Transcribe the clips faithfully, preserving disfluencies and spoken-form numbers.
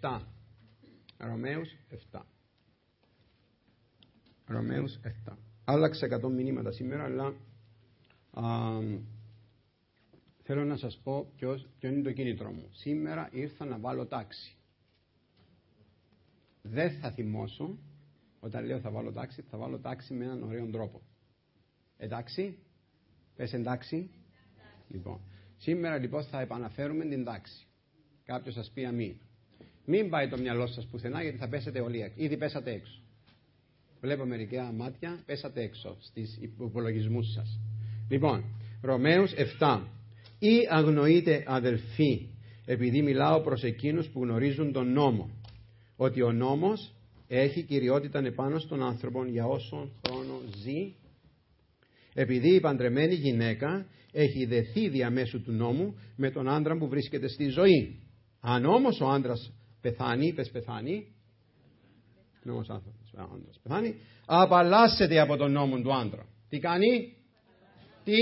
επτά. Ρωμαίους επτά. Ρωμαίους επτά. Άλλαξε εκατό μηνύματα σήμερα, αλλά α, θέλω να σας πω ποιος, ποιο είναι το κίνητρο μου. Σήμερα ήρθα να βάλω τάξη. Δεν θα θυμώσω, όταν λέω θα βάλω τάξη, θα βάλω τάξη με έναν ωραίο τρόπο. Εντάξει, πες εντάξει. Λοιπόν, σήμερα λοιπόν θα επαναφέρουμε την τάξη. Κάποιος σας πει αμήν. Μην πάει το μυαλό σας πουθενά, γιατί θα πέσετε όλοι έξω. Ήδη πέσατε έξω. Βλέπω μερικά μάτια, πέσατε έξω στις υπολογισμούς σας. Λοιπόν, Ρωμαίους επτά. Ή αγνοείτε αδελφοί, επειδή μιλάω προς εκείνους που γνωρίζουν τον νόμο, ότι ο νόμος έχει κυριότητα επάνω στον άνθρωπο για όσον χρόνο ζει, επειδή η παντρεμένη γυναίκα έχει δεθεί διαμέσου του νόμου με τον άντρα που βρίσκεται στη ζωή. Αν όμως ο άντρας πεθάνει, πες πεθάνει, νόμος άντρας πεθάνει, απαλλάσσεται από τον νόμο του άντρα. Τι κάνει? Τι?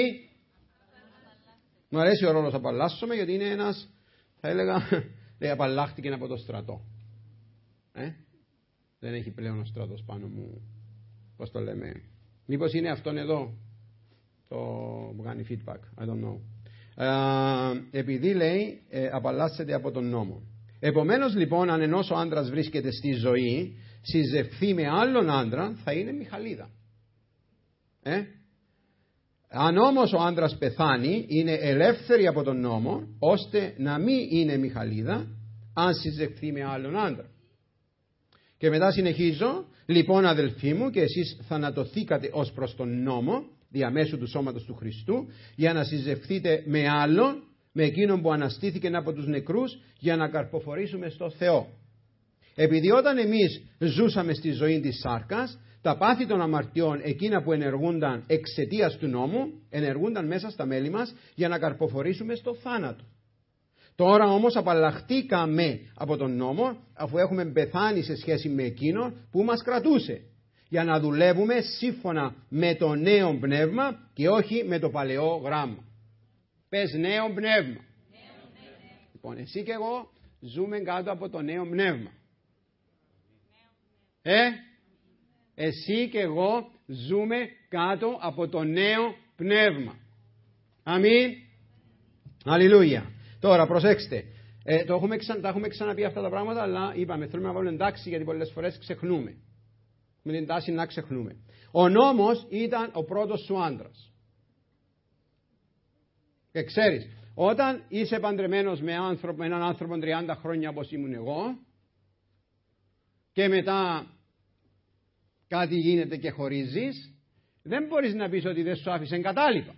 Μου αρέσει ο ρόλος απαλλάσσομαι, γιατί είναι ένας, θα έλεγα, λέει απαλλάχτηκε από το στρατό. Ε? Δεν έχει πλέον ο στρατός πάνω μου, πώς το λέμε. Μήπως είναι αυτόν εδώ το που κάνει feedback, I don't know. Ε, επειδή λέει ε, απαλλάσσεται από τον νόμο. Επομένως λοιπόν, αν ενός ο άντρας βρίσκεται στη ζωή, συζευθεί με άλλον άντρα, θα είναι Μιχαλίδα. Ε? Αν όμως ο άντρας πεθάνει, είναι ελεύθερη από τον νόμο, ώστε να μην είναι Μιχαλίδα, αν συζευθεί με άλλον άντρα. Και μετά συνεχίζω, λοιπόν αδελφοί μου, και εσείς θανατωθήκατε ως προς τον νόμο, διαμέσου του σώματος του Χριστού, για να συζευθείτε με άλλον, με εκείνον που αναστήθηκε από τους νεκρούς, για να καρποφορήσουμε στο Θεό. Επειδή όταν εμείς ζούσαμε στη ζωή της σάρκας, τα πάθη των αμαρτιών, εκείνα που ενεργούνταν εξαιτίας του νόμου, ενεργούνταν μέσα στα μέλη μας για να καρποφορήσουμε στο θάνατο. Τώρα όμως απαλλαχτήκαμε από τον νόμο, αφού έχουμε πεθάνει σε σχέση με εκείνο που μας κρατούσε, για να δουλεύουμε σύμφωνα με το νέο πνεύμα και όχι με το παλαιό γράμμα. Πες νέο πνεύμα. Νέο πνεύμα. Λοιπόν, εσύ και εγώ ζούμε κάτω από το νέο πνεύμα. Ε, εσύ και εγώ ζούμε κάτω από το νέο πνεύμα. Αμήν. Αλληλούια. Τώρα προσέξτε, ε, το έχουμε ξα... τα έχουμε ξαναπεί αυτά τα πράγματα, αλλά είπαμε θέλουμε να βάλουμε εντάξει, γιατί πολλές φορές ξεχνούμε. Με την τάση να ξεχνούμε. Ο νόμος ήταν ο πρώτος σου άντρας. Και ξέρεις, όταν είσαι παντρεμένος με, άνθρωπο, με έναν άνθρωπο τριάντα χρόνια όπως ήμουν εγώ, και μετά κάτι γίνεται και χωρίζεις, δεν μπορείς να πεις ότι δεν σου άφησε εγκατάλειπα.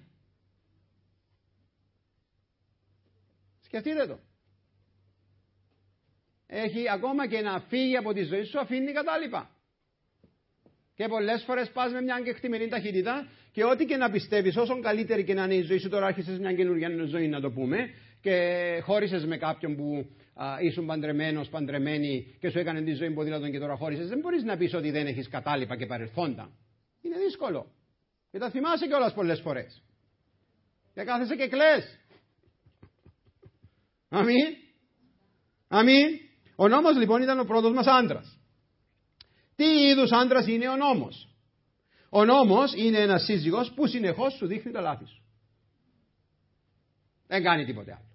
Σκεφτείτε το. Έχει ακόμα και να φύγει από τη ζωή σου, αφήνει κατάλοιπα. Και πολλές φορές πας με μια κεκτημένη ταχύτητα και ό,τι και να πιστεύεις, όσο καλύτερη και να είναι η ζωή σου, τώρα άρχισες μια καινούργια ζωή να το πούμε, και χώρισες με κάποιον που α, ήσουν παντρεμένος, παντρεμένη και σου έκανε τη ζωή ποδήλατον και τώρα χώρισες, δεν μπορείς να πεις ότι δεν έχεις κατάλοιπα και παρελθόντα. Είναι δύσκολο. Και τα θυμάσαι κιόλας πολλές φορές. Και κάθεσαι και κλαις. Αμήν. Αμήν. Ο νόμος λοιπόν ήταν ο πρώτος μας άντρας. Τι είδους άντρας είναι ο νόμος? Ο νόμος είναι ένας σύζυγος που συνεχώς σου δείχνει τα λάθη σου. Δεν κάνει τίποτε άλλο.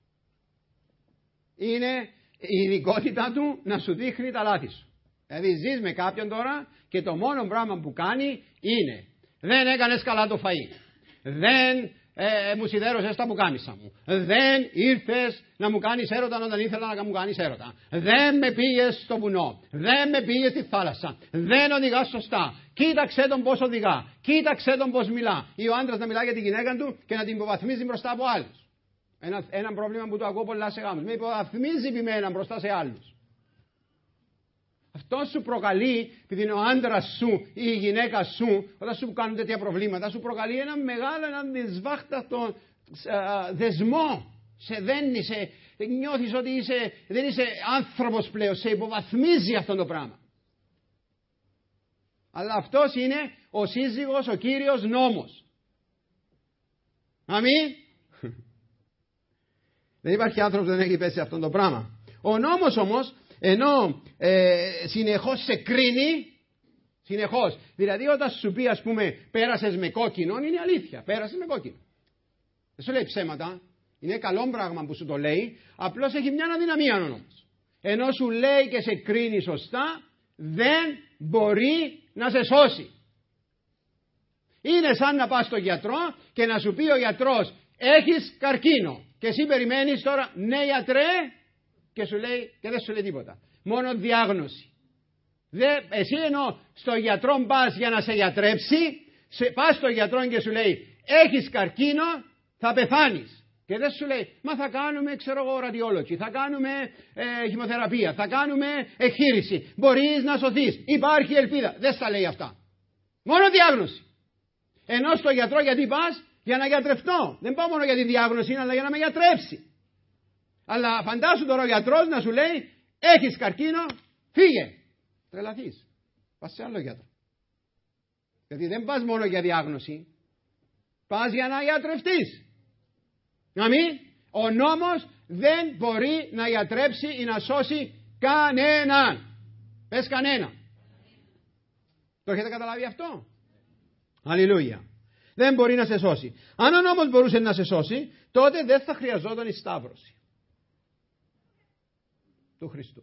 Είναι η ειδικότητα του να σου δείχνει τα λάθη σου. Δηλαδή ζεις με κάποιον τώρα και το μόνο πράγμα που κάνει είναι δεν έκανες καλά το φαΐ. Δεν ε, μου σιδέρωσες τα πουκάμισα μου. Δεν ήρθες να μου κάνεις έρωτα όταν ήθελα να μου κάνεις έρωτα. Δεν με πήγες στο βουνό. Δεν με πήγες στη θάλασσα. Δεν οδηγάς σωστά. Κοίταξε τον πώς οδηγά. Κοίταξε τον πώς μιλά. Ή ο άντρας να μιλά για τη γυναίκα του και να την υποβαθμίζει μπροστά από άλλους. Ένα, ένα πρόβλημα που το ακούω πολλά σε γάμους. Με υποβαθμίζει πειμένα μπροστά σε άλλους. Αυτό σου προκαλεί, επειδή είναι ο άντρας σου ή η γυναίκα σου, όταν σου κάνουν τέτοια προβλήματα, σου προκαλεί ένα μεγάλο, έναν δυσβάχτατο δεσμό. Σε δένει, σε, νιώθεις ότι είσαι, δεν είσαι άνθρωπος πλέον, σε υποβαθμίζει αυτό το πράγμα. Αλλά αυτός είναι ο σύζυγος, ο κύριος νόμος. Αμήν. Δεν υπάρχει άνθρωπος που δεν έχει πέσει αυτό το πράγμα. Ο νόμος όμως ενώ ε, συνεχώς σε κρίνει, συνεχώς. Δηλαδή όταν σου πει, ας πούμε, πέρασες με κόκκινο, είναι αλήθεια, πέρασες με κόκκινο. Δεν σου λέει ψέματα, είναι καλό πράγμα που σου το λέει, απλώς έχει μια αδυναμία όμως. Ενώ σου λέει και σε κρίνει σωστά, δεν μπορεί να σε σώσει. Είναι σαν να πας στον γιατρό και να σου πει ο γιατρός, έχεις καρκίνο. Και εσύ περιμένεις τώρα, ναι γιατρέ, και, σου λέει, και δεν σου λέει τίποτα. Μόνο διάγνωση. Δε, εσύ ενώ στον γιατρό πας για να σε γιατρέψει, σε, πας στον γιατρό και σου λέει, έχεις καρκίνο, θα πεθάνεις. Και δεν σου λέει, μα θα κάνουμε, ξέρω εγώ, ραδιόλογη, θα κάνουμε ε, χημοθεραπεία, θα κάνουμε εγχείρηση, μπορείς να σωθείς, υπάρχει ελπίδα. Δεν στα λέει αυτά. Μόνο διάγνωση. Ενώ στο γιατρό γιατί πας, για να γιατρευτώ. Δεν πάω μόνο για τη διάγνωση, αλλά για να με γιατρέψει. Αλλά φαντάσου τώρα ο γιατρός να σου λέει, έχεις καρκίνο, φύγε. Τρελαθείς. Πας σε άλλο γιατρό. Γιατί δεν πας μόνο για διάγνωση, πας για να γιατρευτείς. Αμήν. Ο νόμος δεν μπορεί να γιατρέψει ή να σώσει κανέναν. Πες κανένα. Το έχετε καταλάβει αυτό? Αλληλούια. Δεν μπορεί να σε σώσει. Αν ο νόμος μπορούσε να σε σώσει, τότε δεν θα χρειαζόταν η σταύρωση του Χριστού.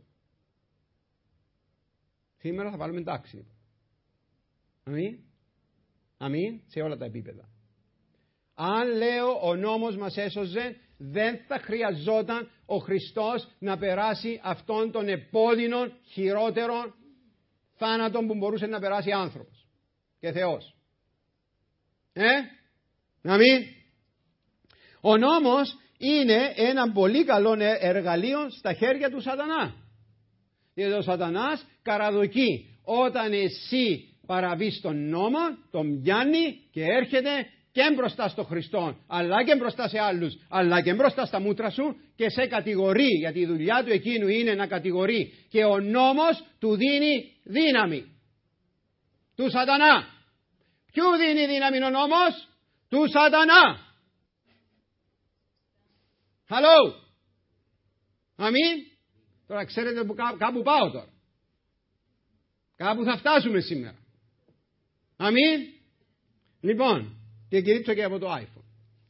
Σήμερα θα βάλουμε τάξη. Αμήν. Αμήν. Σε όλα τα επίπεδα. Αν λέω ο νόμος μας έσωζε, δεν θα χρειαζόταν ο Χριστός να περάσει αυτόν τον επώδυνο χειρότερο θάνατο που μπορούσε να περάσει άνθρωπος και Θεός. Ε, αμήν. Ο νόμος είναι ένα πολύ καλό εργαλείο στα χέρια του σατανά. Γιατί ο σατανάς καραδοκεί όταν εσύ παραβείς τον νόμο, τον πιάνει και έρχεται και μπροστά στο Χριστό, αλλά και μπροστά σε άλλους, αλλά και μπροστά στα μούτρα σου και σε κατηγορεί, γιατί η δουλειά του εκείνου είναι να κατηγορεί και ο νόμος του δίνει δύναμη. Του σατανά. Ποιου δίνει δύναμη ο νόμος? Του σατανά. Hello. Αμήν. Τώρα ξέρετε που κάπου πάω τώρα. Κάπου θα φτάσουμε σήμερα. Αμήν. Λοιπόν, και κηρύξω και από το iPhone.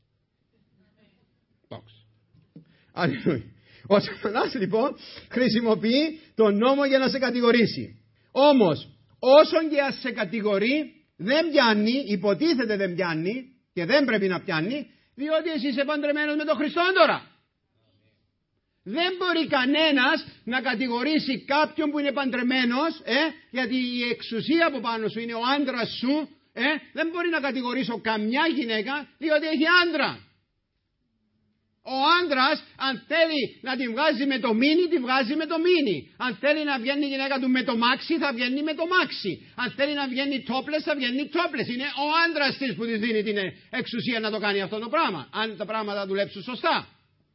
Αλληλούια. Ο σατανάς λοιπόν χρησιμοποιεί τον νόμο για να σε κατηγορήσει. Όμως όσον και ας σε κατηγορεί, δεν πιάνει, υποτίθεται δεν πιάνει και δεν πρέπει να πιάνει, διότι εσύ είσαι παντρεμένος με τον Χριστό τώρα. Δεν μπορεί κανένας να κατηγορήσει κάποιον που είναι παντρεμένος, ε, γιατί η εξουσία από πάνω σου είναι ο άντρας σου, ε, δεν μπορεί να κατηγορήσω καμιά γυναίκα, διότι έχει άντρα. Ο άντρας, αν θέλει να τη βγάζει με το μίνι, τη βγάζει με το μίνι. Αν θέλει να βγαίνει η γυναίκα του με το μάξι, θα βγαίνει με το μάξι. Αν θέλει να βγαίνει τόπλες, θα βγαίνει τόπλες. Είναι ο άντρας της που της δίνει την εξουσία να το κάνει αυτό το πράγμα. Αν τα πράγματα δουλέψουν σωστά.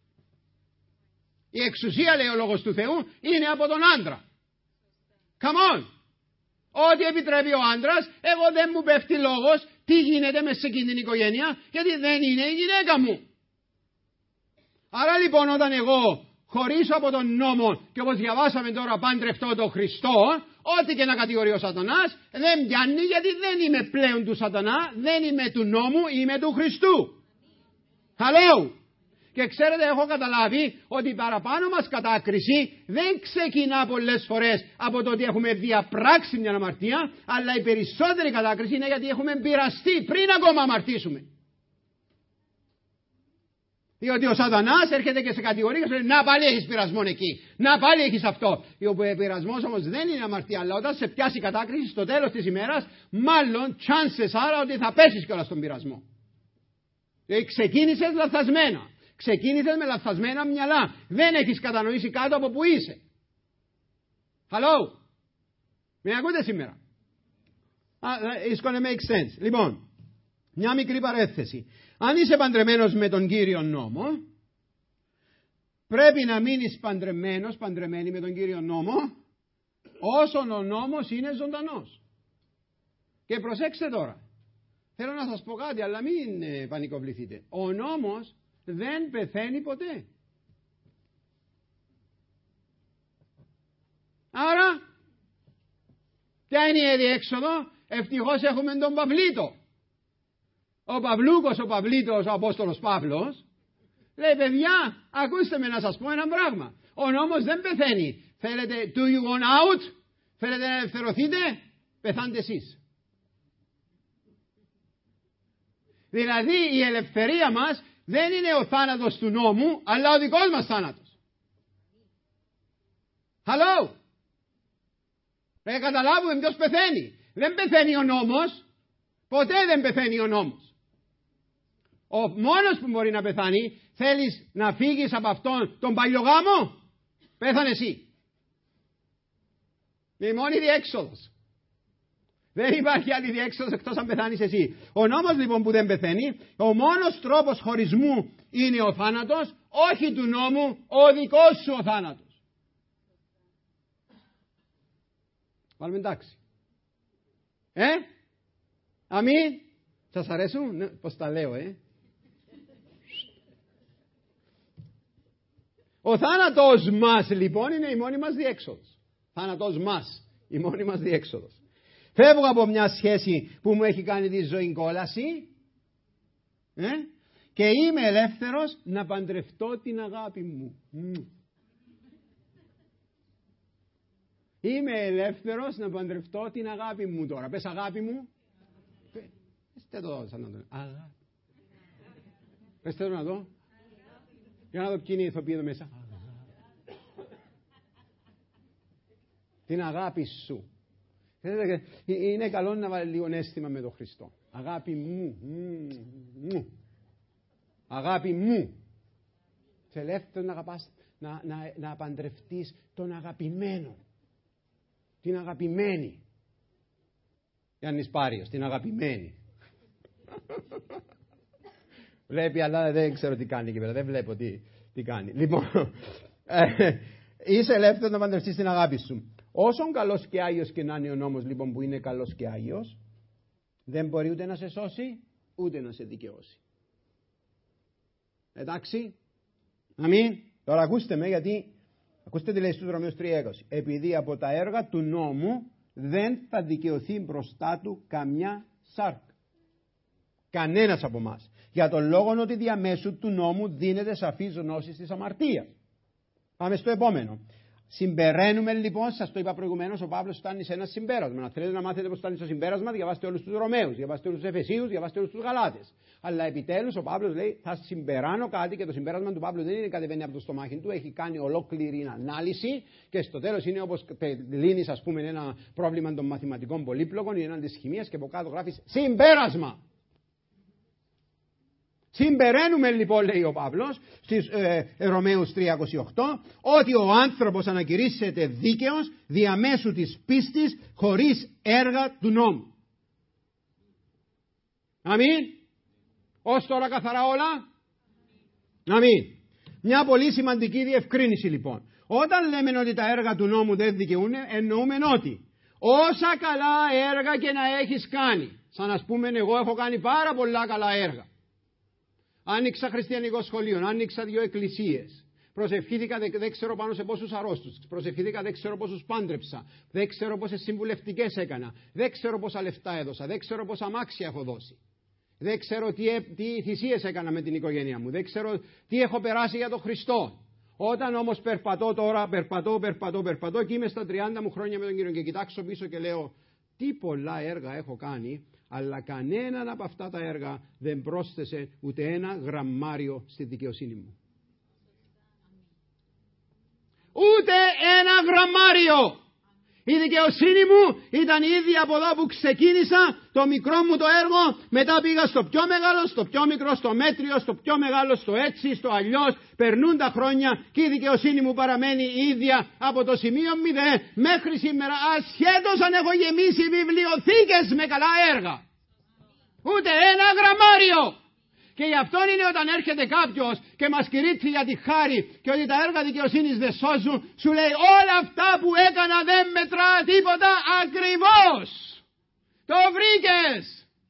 Η εξουσία, λέει ο λόγος του Θεού, είναι από τον άντρα. Come on. Ό,τι επιτρέπει ο άντρας, εγώ δεν μου πέφτει λόγος τι γίνεται μέσα σε εκείνη την οικογένεια, γιατί δεν είναι η γυναίκα μου. Άρα λοιπόν όταν εγώ χωρίσω από τον νόμο και όπως διαβάσαμε τώρα παντρευτώ τον Χριστό, ό,τι και να κατηγορεί ο σατανάς δεν πιάνει, γιατί δεν είμαι πλέον του σατανά, δεν είμαι του νόμου, είμαι του Χριστού. Hello. Και ξέρετε, έχω καταλάβει ότι η παραπάνω μας κατάκριση δεν ξεκινά πολλές φορές από το ότι έχουμε διαπράξει μια αμαρτία, αλλά η περισσότερη κατάκριση είναι γιατί έχουμε πειραστεί πριν ακόμα αμαρτήσουμε. Διότι ο σατανάς έρχεται και σε κατηγορεί και σου λέει, να πάλι έχεις πειρασμό εκεί, να πάλι έχεις αυτό. Ο πειρασμός όμως δεν είναι αμαρτία, αλλά όταν σε πιάσει η κατάκριση στο τέλος της ημέρας, μάλλον chances άρα ότι θα πέσεις κιόλας στον πειρασμό. Δηλαδή ξεκίνησες λαθασμένα. Ξεκίνησες με λαθασμένα μυαλά. Δεν έχεις κατανοήσει κάτω από που είσαι. Hello. Με ακούτε σήμερα? Uh, it's gonna make sense. Λοιπόν, μια μικρή παρέθεση. Αν είσαι παντρεμένος με τον Κύριο νόμο, πρέπει να μείνεις παντρεμένος, παντρεμένη με τον Κύριο νόμο, όσον ο νόμος είναι ζωντανός. Και προσέξτε τώρα. Θέλω να σας πω κάτι, αλλά μην ε, πανικοβληθείτε. Ο νόμος δεν πεθαίνει ποτέ. Ποια είναι η διέξοδο? Ευτυχώς έχουμε τον Παυλίτο. Ο Παυλούκος, ο Παυλίτος, ο Απόστολος Παύλος, λέει, παιδιά, ακούστε με να σας πω ένα πράγμα. Ο νόμος δεν πεθαίνει. Θέλετε to you on out? Θέλετε να ελευθερωθείτε? Πεθάντε εσείς. Δηλαδή η ελευθερία μας δεν είναι ο θάνατος του νόμου, αλλά ο δικός μας θάνατος. Hello. Πρέπει να καταλάβουμε ποιος πεθαίνει. Δεν πεθαίνει ο νόμος. Ποτέ δεν πεθαίνει ο νόμος. Ο μόνος που μπορεί να πεθάνει, θέλεις να φύγεις από αυτόν τον παλιογάμο? Πέθανε εσύ. Είναι η μόνη διέξοδος. Δεν υπάρχει άλλη διέξοδος εκτός αν πεθάνεις εσύ. Ο νόμος λοιπόν που δεν πεθαίνει, ο μόνος τρόπος χωρισμού είναι ο θάνατος, όχι του νόμου, ο δικός σου ο θάνατος. Βάλουμε εντάξει. Ε, αμήν. Σας αρέσουν? Ναι, πώς τα λέω, ε. Ο θάνατος μας λοιπόν είναι η μόνη μας διέξοδος. Θάνατος μας, η μόνη μας διέξοδος. Φεύγω από μια σχέση που μου έχει κάνει τη ζωή κόλαση, ε, και είμαι ελεύθερος να παντρευτώ την αγάπη μου. Mm. Είμαι ελεύθερος να παντρευτώ την αγάπη μου τώρα. Πες αγάπη μου. Πες το σαν να το αγάπη. Πες το να δω. Για να δω ποιοι είναι οι ηθοποιοί εδώ μέσα. Την αγάπη σου. Είναι καλό να βάλει λίγο αίσθημα με τον Χριστό. Αγάπη μου. μου. Αγάπη μου. Σε ελεύθερο να αγαπάς, να, να, να παντρευτείς τον αγαπημένο. Την αγαπημένη. Γιάννης Πάριος, την αγαπημένη. Βλέπει, αλλά δεν ξέρω τι κάνει εκεί πέρα. Δεν βλέπω τι, τι κάνει. Λοιπόν, ε, είσαι ελεύθερο να παντρευτείς την αγάπη σου. Όσον καλός και άγιος και να είναι ο νόμος λοιπόν που είναι καλός και άγιος, δεν μπορεί ούτε να σε σώσει, ούτε να σε δικαιώσει. Εντάξει. Αμήν. Τώρα ακούστε με, γιατί ακούστε τι λέει στους Ρωμαίους τρία είκοσι. Επειδή από τα έργα του νόμου δεν θα δικαιωθεί μπροστά του καμιά σάρκα. Κανένας από εμάς. Για τον λόγο ότι διαμέσου του νόμου δίνεται σαφής γνώση της αμαρτίας. Πάμε στο επόμενο. Συμπεραίνουμε λοιπόν, σας το είπα προηγουμένως, ο Παύλος φτάνει σε ένα συμπέρασμα. Αν θέλετε να μάθετε πώς φτάνει στο συμπέρασμα, διαβάστε όλους τους Ρωμαίους, διαβάστε όλους τους Εφεσίους, διαβάστε όλους τους Γαλάτες. Αλλά επιτέλους ο Παύλος λέει: θα συμπεράνω κάτι, και το συμπέρασμα του Παύλου δεν είναι κατεβαίνει από το στομάχι του, έχει κάνει ολόκληρη ανάλυση και στο τέλος είναι όπως λύνεις, ας πούμε, ένα πρόβλημα των μαθηματικών πολύπλοκων ή έναν της χημίας και από κάτω γράφεις συμπέρασμα. Συμπεραίνουμε λοιπόν, λέει ο Παύλος στις ε, Ρωμαίους τρία είκοσι οκτώ, ότι ο άνθρωπος ανακηρύσσεται δίκαιος διαμέσου της πίστης χωρίς έργα του νόμου. Αμήν. Ως τώρα καθαρά όλα. Αμήν. Μια πολύ σημαντική διευκρίνηση λοιπόν. Όταν λέμε ότι τα έργα του νόμου δεν δικαιούν, εννοούμε ότι όσα καλά έργα και να έχεις κάνει, σαν να πούμε εγώ έχω κάνει πάρα πολλά καλά έργα. Άνοιξα χριστιανικό σχολείο, άνοιξα δύο εκκλησίες. Προσευχήθηκα, δεν, δεν ξέρω πάνω σε πόσους αρρώστους. Προσευχήθηκα, δεν ξέρω πόσους πάντρεψα. Δεν ξέρω πόσες συμβουλευτικές έκανα. Δεν ξέρω πόσα λεφτά έδωσα. Δεν ξέρω πόσα αμάξια έχω δώσει. Δεν ξέρω τι, τι θυσίες έκανα με την οικογένειά μου. Δεν ξέρω τι έχω περάσει για τον Χριστό. Όταν όμως περπατώ τώρα, περπατώ, περπατώ, περπατώ και είμαι στα τριάντα μου χρόνια με τον Κύριο και κοιτάξω πίσω και λέω τι πολλά έργα έχω κάνει, αλλά κανέναν από αυτά τα έργα δεν πρόσθεσε ούτε ένα γραμμάριο στη δικαιοσύνη μου. Ούτε ένα γραμμάριο. Η δικαιοσύνη μου ήταν ήδη από εδώ που ξεκίνησα το μικρό μου το έργο, μετά πήγα στο πιο μεγάλο, στο πιο μικρό, στο μέτριο, στο πιο μεγάλο, στο έτσι, στο αλλιώς. Περνούν τα χρόνια και η δικαιοσύνη μου παραμένει ίδια από το σημείο μηδέν μέχρι σήμερα, ασχέτως αν έχω γεμίσει βιβλιοθήκες με καλά έργα. Ούτε ένα γραμμάριο. Και γι' αυτό είναι όταν έρχεται κάποιος και μας κηρύττει για τη χάρη και ότι τα έργα δικαιοσύνης δεν σώζουν, σου λέει όλα αυτά που έκανα δεν μετρά τίποτα ακριβώς. Το βρήκες.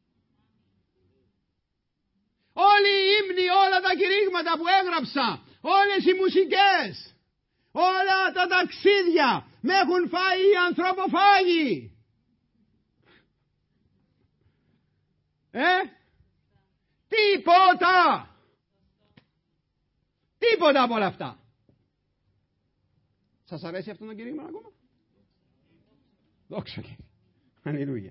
Όλοι οι ύμνοι, όλα τα κηρύγματα που έγραψα, όλες οι μουσικές, όλα τα ταξίδια με έχουν φάει οι ανθρωποφάγοι. Ε? Τίποτα! Τίποτα από όλα αυτά. Σας αρέσει αυτό το κηρύγμα ακόμα? Δόξα Κύριε. Αλληλούια.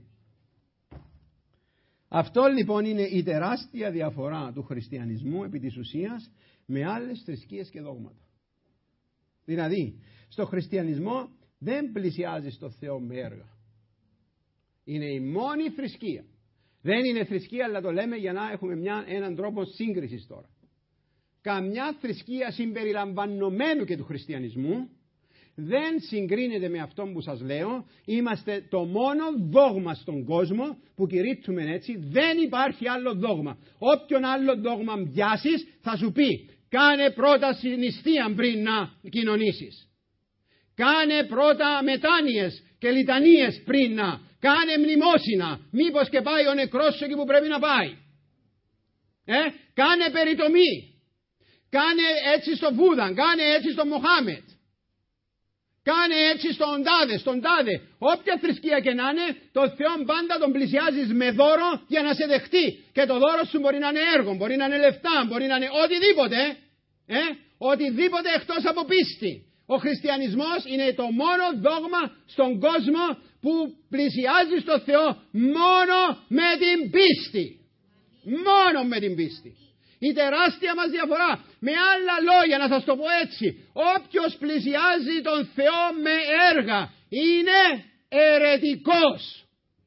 Αυτό λοιπόν είναι η τεράστια διαφορά του χριστιανισμού επί της ουσίας με άλλες θρησκείες και δόγματα. Δηλαδή, στο χριστιανισμό δεν πλησιάζει στο Θεό με έργα. Είναι η μόνη θρησκεία. Δεν είναι θρησκεία, αλλά το λέμε για να έχουμε μια, έναν τρόπο σύγκρισης τώρα. Καμιά θρησκεία συμπεριλαμβανομένου και του χριστιανισμού δεν συγκρίνεται με αυτό που σας λέω. Είμαστε το μόνο δόγμα στον κόσμο που κηρύττουμε έτσι. Δεν υπάρχει άλλο δόγμα. Όποιον άλλο δόγμα μοιάσεις θα σου πει κάνε πρώτα συνιστία πριν να κοινωνήσεις. Κάνε πρώτα μετάνοιες και λιτανίες πριν να. Κάνε μνημόσυνα. Μήπως και πάει ο νεκρός σου εκεί που πρέπει να πάει. Ε? Κάνε περιτομή. Κάνε έτσι στο Βούδα. Κάνε έτσι στο Μοχάμετ. Κάνε έτσι στον τάδε, στον τάδε. Όποια θρησκεία και να είναι, το Θεό πάντα τον πλησιάζεις με δώρο για να σε δεχτεί. Και το δώρο σου μπορεί να είναι έργο, μπορεί να είναι λεφτά, μπορεί να είναι οτιδήποτε. Ε? Οτιδήποτε εκτός από πίστη. Ο χριστιανισμός είναι το μόνο δόγμα στον κόσμο που πλησιάζει στο Θεό μόνο με την πίστη. Μόνο με την πίστη. Η τεράστια μας διαφορά. Με άλλα λόγια να σας το πω έτσι. Όποιος πλησιάζει τον Θεό με έργα είναι αιρετικός.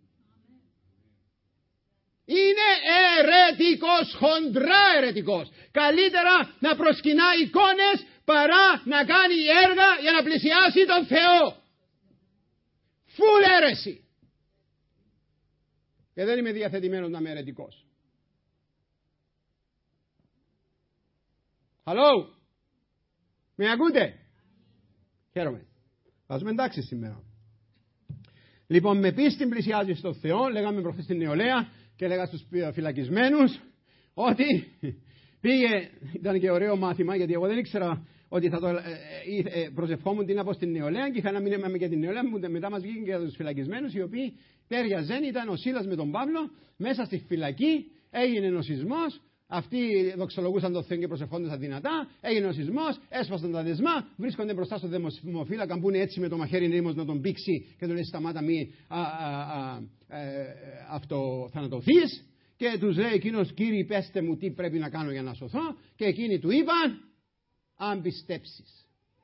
Είναι αιρετικός, χοντρά αιρετικός. Καλύτερα να προσκυνά εικόνες παρά να κάνει έργα για να πλησιάσει τον Θεό. Φουλ αίρεση. Και δεν είμαι διαθετημένος να είμαι αιρετικός. Hello. Με ακούτε? Χαίρομαι. Βάζουμε εντάξει σήμερα. Λοιπόν, με πίστη πλησιάζει στον Θεό. Λέγαμε προχθές στην νεολαία και λέγα στους φυλακισμένους ότι πήγε, ήταν και ωραίο μάθημα, γιατί εγώ δεν ήξερα ότι θα το ε, ε, προσευχόμουν τι να πω στην νεολαία και είχα να μείνουμε και την νεολαία. Μετά μας βγήκαν και για τους φυλακισμένους, οι οποίοι τέριαζαν, ήταν ο Σίλας με τον Παύλο μέσα στη φυλακή, έγινε ο σεισμός. Αυτοί δοξολογούσαν τον Θεό και προσευχόντουσαν δυνατά. Έγινε ο σεισμός, έσπασαν τα δεσμά, βρίσκονται μπροστά στο δημοφύλακα που είναι έτσι με το μαχαίρι ρήμος να τον πήξει και του λέει σταμάτα μη αυτοθανατωθείς. Και τους λέει εκείνος, κύριοι πέστε μου τι πρέπει να κάνω για να σωθώ. Και εκείνοι του είπαν, αν πιστέψεις.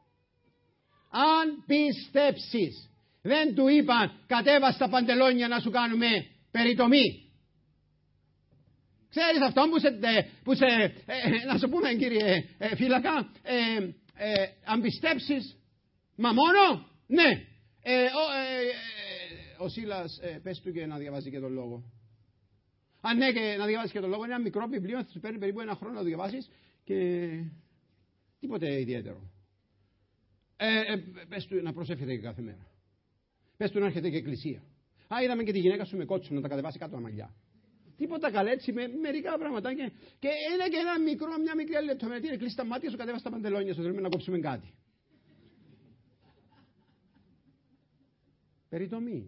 Αν πιστέψεις. Δεν του είπαν, κατέβα στα παντελόνια να σου κάνουμε περιτομή. Ξέρεις αυτό που σε, που σε ε, να σου πούμε κύριε ε, φύλακα, ε, ε, αν πιστέψεις, μα μόνο, ναι. Ε, ο, ε, ε, ο Σίλας, ε, πες του και να διαβάζει και τον λόγο. Αν ναι, και να διαβάζει και τον λόγο, είναι ένα μικρό βιβλίο, θα σου παίρνει περίπου ένα χρόνο να το διαβάσεις και τίποτε ιδιαίτερο. Ε, ε, πες του να προσεύχεται και κάθε μέρα. Πες του να έρχεται και εκκλησία. Α, είδαμε και τη γυναίκα σου με κότσου να τα κατεβάσει κάτω αμαγιά. Τίποτα καλά έτσι με μερικά πραγματάκια. Και είναι και ένα μικρό, μια μικρή άλλη λεπτομέρεια. Τι είναι, κλείσει τα μάτια σου, κατέβασε τα παντελόνια σου. Θέλουμε να κόψουμε κάτι. Περιτομή.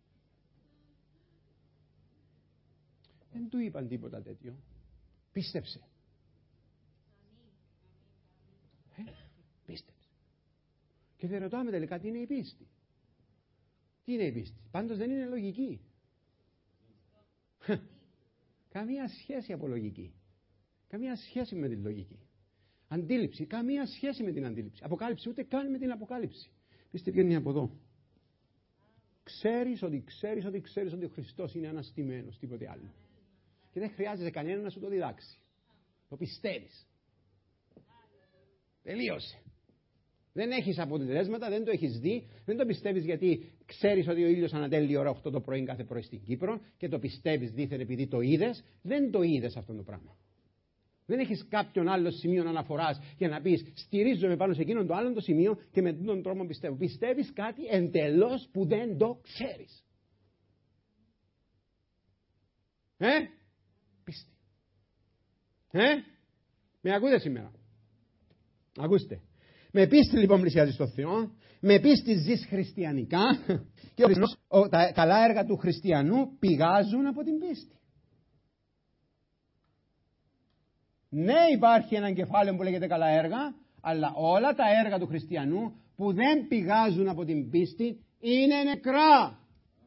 Δεν του είπαν τίποτα τέτοιο. Πίστεψε. Ε, πίστεψε. Και δεν ρωτάμε τελικά τι είναι η πίστη. Τι είναι η πίστη. Πάντως δεν είναι λογική. Καμία σχέση από λογική. Καμία σχέση με την λογική. Αντίληψη. Καμία σχέση με την αντίληψη. Αποκάλυψη. Ούτε καν με την αποκάλυψη. Πίστε βγαίνει από εδώ. Ξέρεις ότι ξέρεις ότι ξέρεις ότι ο Χριστός είναι αναστημένος. Τίποτε άλλο. Και δεν χρειάζεται κανένα να σου το διδάξει. Το πιστεύεις. Τελείωσε. Δεν έχεις αποτελέσματα, δεν το έχεις δει, δεν το πιστεύεις γιατί ξέρεις ότι ο ήλιος ανατέλει η ώρα οκτώ το πρωί κάθε πρωί στην Κύπρο και το πιστεύεις δήθεν επειδή το είδες. Δεν το είδες αυτό το πράγμα. Δεν έχεις κάποιον άλλο σημείο αναφοράς για να πεις στηρίζομαι πάνω σε εκείνον το άλλο το σημείο και με τον τρόπο πιστεύω. Πιστεύεις κάτι εντελώς που δεν το ξέρεις. Ε, πίστη. Ε, με ακούτε σήμερα. Ακούστε. Με πίστη λοιπόν πλησιάζεις στο Θεό, με πίστη ζεις χριστιανικά και ο, τα καλά έργα του χριστιανού πηγάζουν από την πίστη. Ναι, υπάρχει ένα κεφάλαιο που λέγεται καλά έργα, αλλά όλα τα έργα του χριστιανού που δεν πηγάζουν από την πίστη είναι νεκρά.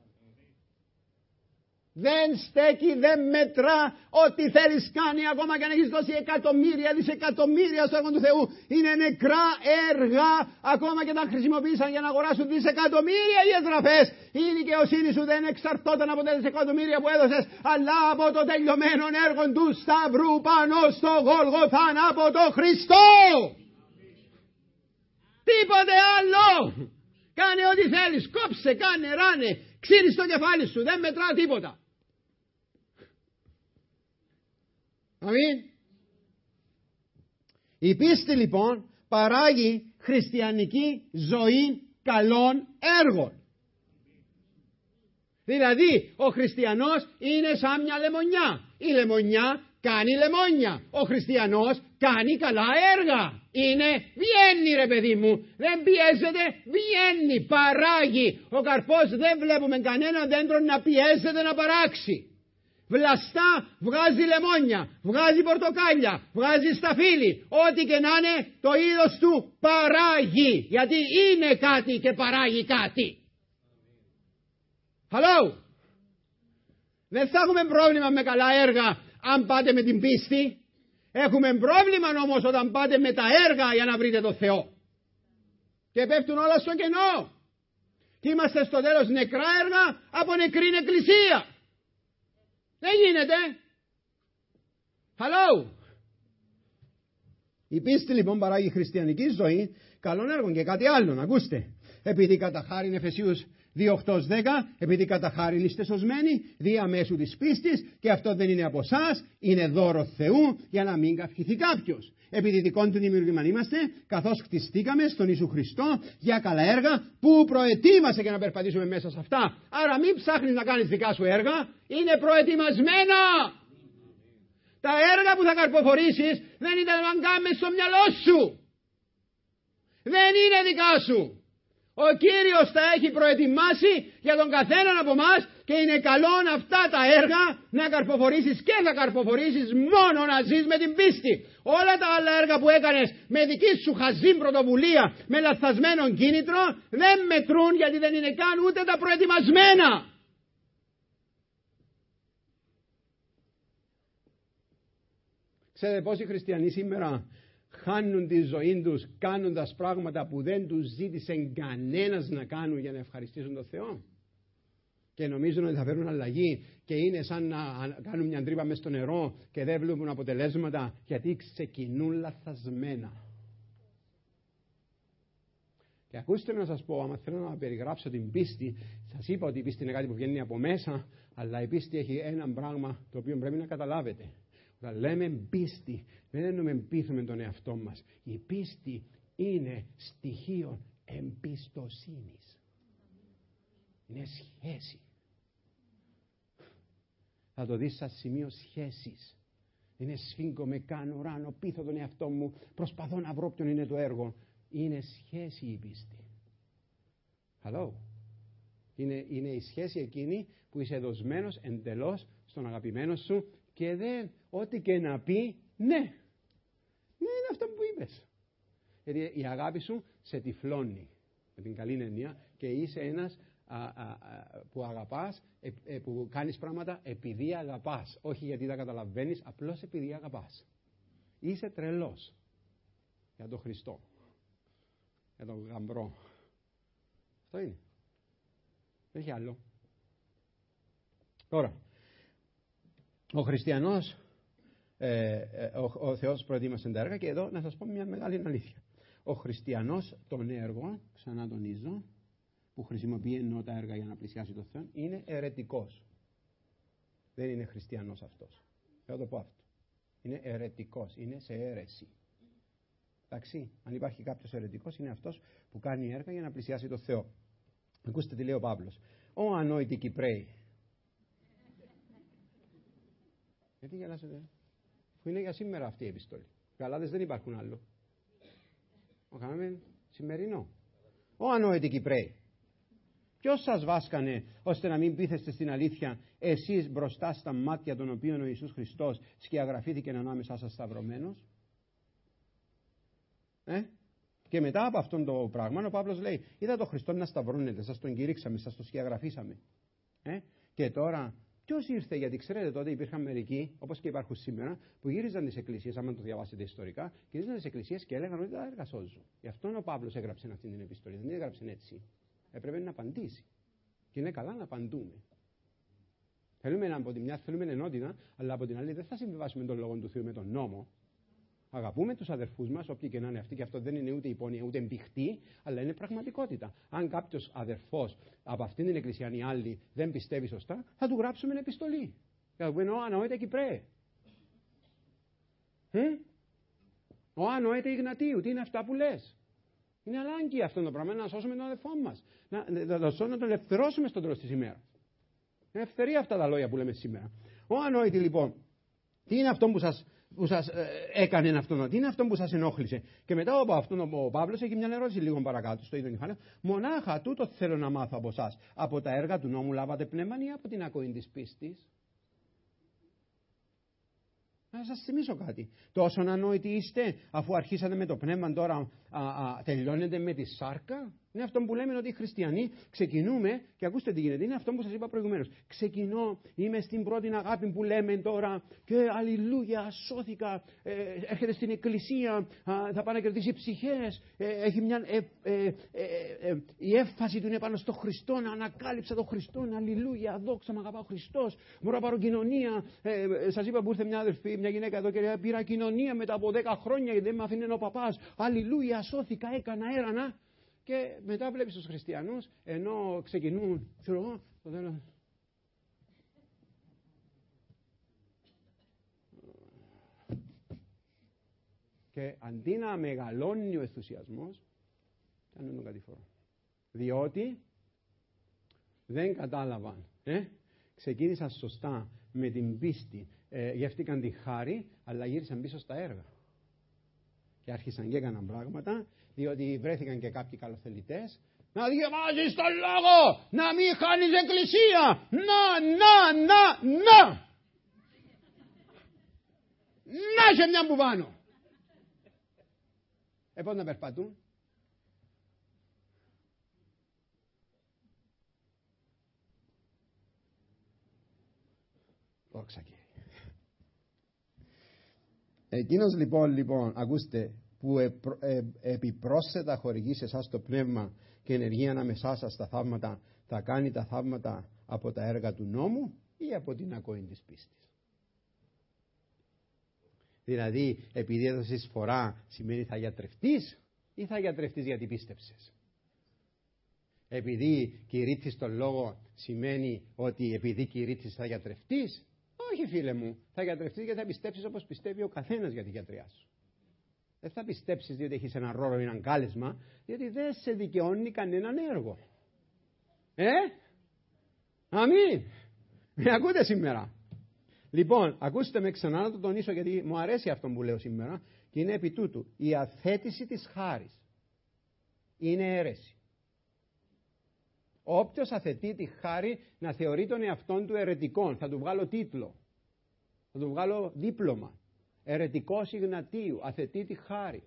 Δεν στέκει, δεν μετρά. Ό,τι θέλεις κάνει, ακόμα και αν έχεις δώσει εκατομμύρια, δισεκατομμύρια στο έργο του Θεού, είναι νεκρά έργα. Ακόμα και τα χρησιμοποίησαν για να αγοράσουν δισεκατομμύρια οι εγγραφές. Η δικαιοσύνη σου δεν εξαρτώταν από τα δισεκατομμύρια που έδωσες, αλλά από το τελειωμένο έργο του Σταυρού πάνω στο Γολγοθάν από το Χριστό. Τίποτε άλλο. Κάνε ό,τι θέλεις, κόψε, κάνε, ράνε, ξύρι στο κεφάλι σου, δεν μετρά τίποτα. Αμήν. Η πίστη λοιπόν παράγει χριστιανική ζωή καλών έργων. Δηλαδή ο χριστιανός είναι σαν μια λεμονιά. Η λεμονιά κάνει λεμόνια. Ο χριστιανός κάνει καλά έργα. Είναι, βγαίνει ρε παιδί μου, δεν πιέζεται, βγαίνει, παράγει. Ο καρπός δεν βλέπουμε κανένα δέντρο να πιέζεται να παράξει. Βλαστά βγάζει λεμόνια, βγάζει πορτοκάλια, βγάζει σταφύλι, ό,τι και να είναι το είδος του παράγει. Γιατί είναι κάτι και παράγει κάτι. Hello. Δεν θα έχουμε πρόβλημα με καλά έργα αν πάτε με την πίστη. Έχουμε πρόβλημα όμως όταν πάτε με τα έργα για να βρείτε το Θεό. Και πέφτουν όλα στο κενό. Και είμαστε στο τέλος νεκρά έργα από νεκρή εκκλησία. Δεν γίνεται. Hello. Η πίστη λοιπόν παράγει χριστιανική ζωή καλών έργων και κάτι άλλο. Ακούστε. Επειδή κατά χάριν Εφεσίους δύο οκτώ δέκα, επειδή κατά χάριν είστε σωσμένοι δια μέσου της πίστης, και αυτό δεν είναι από εσάς, είναι δώρο Θεού, για να μην καυχηθεί κάποιος. Επειδή δικών του δημιουργήμαν είμαστε, καθώς χτιστήκαμε στον Ιησού Χριστό για καλά έργα που προετοίμασε για να περπατήσουμε μέσα σε αυτά. Άρα μην ψάχνεις να κάνεις δικά σου έργα, είναι προετοιμασμένα. Τα έργα που θα καρποφορήσεις δεν ήταν να κάνεις στο μυαλό σου. Δεν είναι δικά σου. Ο Κύριος τα έχει προετοιμάσει για τον καθέναν από εμάς και είναι καλό αυτά τα έργα να καρποφορήσεις, και θα καρποφορήσεις μόνο να ζεις με την πίστη. Όλα τα άλλα έργα που έκανες με δική σου χαζή πρωτοβουλία, με λαθασμένο κίνητρο, δεν μετρούν, γιατί δεν είναι καν ούτε τα προετοιμασμένα. Ξέρετε πόσοι χριστιανοί σήμερα χάνουν τη ζωή τους κάνοντας πράγματα που δεν τους ζήτησε κανένας να κάνουν για να ευχαριστήσουν τον Θεό, και νομίζουν ότι θα φέρουν αλλαγή, και είναι σαν να κάνουν μια τρύπα μες στο νερό και δεν βλέπουν αποτελέσματα, γιατί ξεκινούν λαθασμένα. Και ακούστε με να σας πω, άμα θέλω να περιγράψω την πίστη, σας είπα ότι η πίστη είναι κάτι που βγαίνει από μέσα, αλλά η πίστη έχει ένα πράγμα το οποίο πρέπει να καταλάβετε. Όταν λέμε πίστη, δεν εννοούμε πείθουμε τον εαυτό μας. Η πίστη είναι στοιχείο εμπιστοσύνης. Είναι σχέση. Θα το δεις σαν σημείο σχέσης. Είναι σφίγγομαι, κάνω, ράνω, πείθω τον εαυτό μου, προσπαθώ να βρω ποιον είναι το έργο. Είναι σχέση η πίστη. Hello. Είναι, είναι η σχέση εκείνη που είσαι δοσμένος εντελώς στον αγαπημένο σου, και δεν, ό,τι και να πει, ναι. Ναι, είναι αυτό που είπες. Γιατί η αγάπη σου σε τυφλώνει, με την καλή έννοια, και είσαι ένας α, α, α, που αγαπάς, ε, ε, που κάνεις πράγματα επειδή αγαπάς. Όχι γιατί τα καταλαβαίνεις, απλώς επειδή αγαπάς. Είσαι τρελός για τον Χριστό, για τον γαμπρό. Αυτό είναι. Δεν έχει άλλο. Τώρα, ο χριστιανός, ε, ε, ο, ο Θεός προετοίμασε τα έργα, και εδώ να σας πω μια μεγάλη αλήθεια. Ο χριστιανός των έργων, ξανά τονίζω, που χρησιμοποιεί ενώ τα έργα για να πλησιάσει τον Θεό, είναι αιρετικός. Δεν είναι χριστιανός αυτός. Θα το πω αυτό. Είναι αιρετικός, είναι σε αίρεση. Εντάξει, αν υπάρχει κάποιος αιρετικός, είναι αυτός που κάνει έργα για να πλησιάσει τον Θεό. Ακούστε τι λέει ο Παύλος. Ω ανόητοι Κυπραίοι. Γιατί γελάσετε, που είναι για σήμερα αυτή η επιστολή. Γαλάτες δεν υπάρχουν άλλο. Ο κάναμε σημερινό. Ω ανόητοι Κυπραίοι. Ποιος σας βάσκανε ώστε να μην πείθεστε στην αλήθεια, εσείς μπροστά στα μάτια των οποίων ο Ιησούς Χριστός σκιαγραφήθηκε ανάμεσά σας σταυρωμένος? Ε? Και μετά από αυτόν το πράγμα ο Παύλος λέει, είδα τον Χριστό να σταυρώνεται, σας τον κηρύξαμε, σας τον σκιαγραφίσαμε. Ε? Και τώρα ποιος ήρθε? Γιατί ξέρετε, τότε υπήρχαν μερικοί, όπως και υπάρχουν σήμερα, που γύριζαν τις εκκλησίες, άμα το διαβάσετε ιστορικά, γύριζαν τις εκκλησίες και έλεγαν ότι τα έργα σώζουν. Γι' αυτό ο Παύλος έγραψε αυτή την επιστολή. Δεν την έγραψε έτσι. Έπρεπε να απαντήσει. Και είναι καλά να απαντούμε. Θέλουμε από τη μια θέλουμε ενότητα, αλλά από την άλλη δεν θα συμβιβάσουμε τον λόγο του Θεού με τον νόμο. Αγαπούμε τους αδερφούς μας, όποιοι και να είναι αυτοί, και αυτό δεν είναι ούτε υπόνοια ούτε εμπιχτή, αλλά είναι πραγματικότητα. Αν κάποιος αδερφός από αυτήν την εκκλησία ή άλλη δεν πιστεύει σωστά, θα του γράψουμε επιστολή. Θα του πούμε: Ω ανοέτε Κυπρέ. Ω ανοέτε Ιγνατίου, τι είναι αυτά που λες? Είναι ανάγκη αυτό το πράγμα, να σώσουμε τον αδερφό μας. Να, να, να, να τον ελευθερώσουμε στο τέλος της ημέρας. Είναι ευθερία αυτά τα λόγια που λέμε σήμερα. Ω ανόητοι λοιπόν, τι είναι αυτό που σας, που σας ε, έκανε αυτό, τι είναι αυτό που σας ενόχλησε? Και μετά από αυτόν ο Παύλος έχει μια ερώτηση λίγο παρακάτω στο ίδιο κεφάλαιο. Μονάχα τούτο θέλω να μάθω από εσάς. Από τα έργα του νόμου λάβατε πνεύμα ή από την ακοή της πίστης? Να σας θυμίσω κάτι. Τόσο ανόητοι είστε, αφού αρχίσατε με το πνεύμα, τώρα α, α, τελειώνετε με τη σάρκα? Είναι αυτό που λέμε ότι οι χριστιανοί ξεκινούμε, και ακούστε τι γίνεται, είναι αυτό που σας είπα προηγουμένως. Ξεκινώ, είμαι στην πρώτη αγάπη που λέμε τώρα, και αλληλούια, σώθηκα, ε, έρχεται στην εκκλησία, α, θα πάει να κερδίσει ψυχές, ε, έχει μια, ε, ε, ε, ε, η έφαση του είναι πάνω στο Χριστό, να ανακάλυψα τον Χριστό, αλληλούια, δόξα, μ' αγαπά ο Χριστός, μπορώ να πάρω κοινωνία. Ε, ε, σας είπα που ήρθε μια αδερφή, μια γυναίκα εδώ και πήρα κοινωνία μετά από δέκα χρόνια, γιατί δεν με αφήνει ο παπάς, αλληλούια, σώθηκα, έκανα, έρανα. Και μετά βλέπεις τους χριστιανούς, ενώ ξεκινούν, ξέρω εγώ, το θέλω. Και αντί να μεγαλώνει ο ενθουσιασμός, κάνουν τον κατηφόρο. Διότι δεν κατάλαβαν. Ε? Ξεκίνησαν σωστά με την πίστη, ε, γεύτηκαν τη χάρη, αλλά γύρισαν πίσω στα έργα. Και άρχισαν και έκαναν πράγματα, διότι βρέθηκαν και κάποιοι καλοθελητές. Να διαβάζεις τον λόγο, να μην χάνεις εκκλησία, να, να, να, να. Να σε μια που πάνω. Ε, πώς να περπατούν? Δόξα Κύριε. Εκείνος λοιπόν, λοιπόν, ακούστε, που ε, ε, επιπρόσθετα χορηγεί σε εσάς το πνεύμα και ενεργεί ανάμεσά σας τα θαύματα, θα κάνει τα θαύματα από τα έργα του νόμου ή από την ακοή της πίστης? Δηλαδή, επειδή έδωσες φορά, σημαίνει θα γιατρευτείς ή θα γιατρευτείς γιατί πίστεψες? Επειδή κηρύττεις τον λόγο, σημαίνει ότι επειδή κηρύττεις θα γιατρευτείς? Όχι, φίλε μου, θα γιατρευτείς γιατί θα πιστέψεις όπως πιστεύει ο καθένας για τη γιατριά σου. Δεν θα πιστέψεις διότι έχεις έναν ρόλο ή έναν κάλεσμα, διότι δεν σε δικαιώνει κανέναν έργο. Ε? Αμήν. Με ακούτε σήμερα? Λοιπόν, ακούστε με ξανά να το τονίσω, γιατί μου αρέσει αυτό που λέω σήμερα, και είναι επί τούτου. Η αθέτηση της χάρης είναι αίρεση. Όποιος αθετεί τη χάρη να θεωρεί τον εαυτόν του αιρετικών, θα του βγάλω τίτλο, θα του βγάλω δίπλωμα. Αιρετικός Ιγνατίου, αθετεί τη χάρη.